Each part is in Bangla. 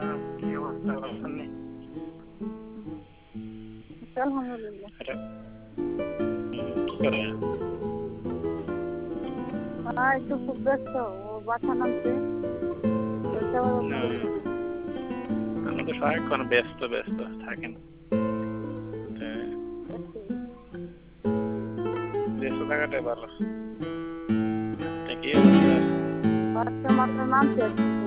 কি অবস্থা বলেন? আলহামদুলিল্লাহ। কি করে? একটু খুব ব্যস্ত, ও বাসা নামছে। আমি তো সারাক্ষণ ব্যস্ত ব্যস্ত থাকেন। ব্যস্ত থাকাটাই ভালো। কি অবস্থা? বাচ্চা মাত্র নামছে।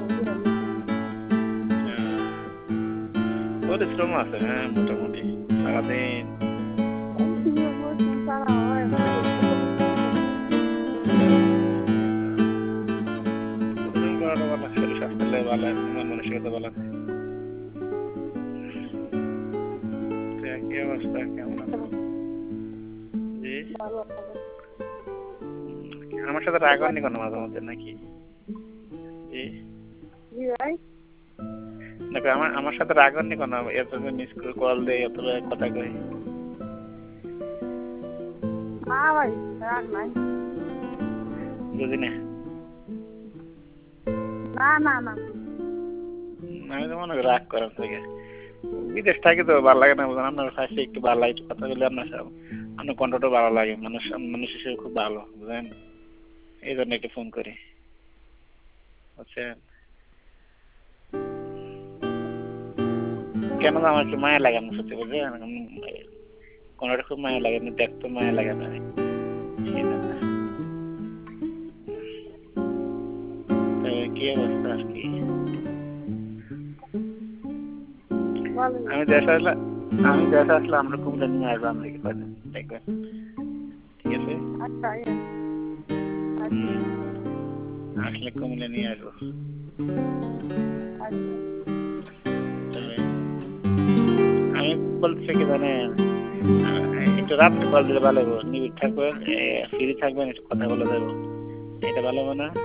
পরিশ্রম আছে, হ্যাঁ, মোটামুটি সারাদিন। শরীর স্বাস্থ্য ভালো, মন মানসিকতা ভালো। কি অবস্থা, কেমন আছে? জি, আমার সাথে রাগ হয়নি কোনো মাঝে মধ্যে নাকি? জি, নাকি আমার সাথে রাগ হয়নি কোনো? এত মিস করে কল দেয়, এত কথা কই। বুঝি না। আমি তো মনে করি রাগ করার থেকে বিদেশ থাকি তো ভালো লাগে না, বুঝলেন? আপনার কাছে একটু ভালো লাগে, কথা বলে আপনার সাথে আপনার কণ্ঠটা ভালো লাগে, মানুষ হিসেবে খুব ভালো, বুঝলেন? এই জন্য একটু ফোন করি, বুঝছেন? কেন আমার একটু মায়া লাগে, আপনার সত্যি বুঝলেন? কণ্ঠটা খুব মায়া লাগে, আপনি দেখতে মায়া লাগে না। কি অবস্থা আর কি? আমি দেশে আসলে আমরা কুমিল্লা নিয়ে আসবো, আমরা কি করেন দেখবেন, ঠিক আছে? আসলে কুমিল্লা নিয়ে আসবো। আমি বলতেছি কি জানেন, একটু রাত্রে কল দিলে ভালো হবো, নিবিড় থাকবেন, ফ্রি থাকবেন, একটু কথা বলে দেবো, এটা ভালো হবে না?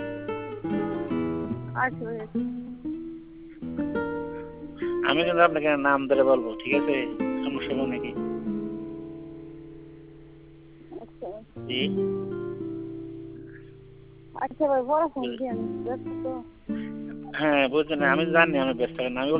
আমি কিন্তু আপনাকে নাম ধরে বলবো, ঠিক আছে? সমস্যা হবে নাকি? জি, হ্যাঁ বুঝছেন, আমি জানি আমি ব্যস্ত, আমি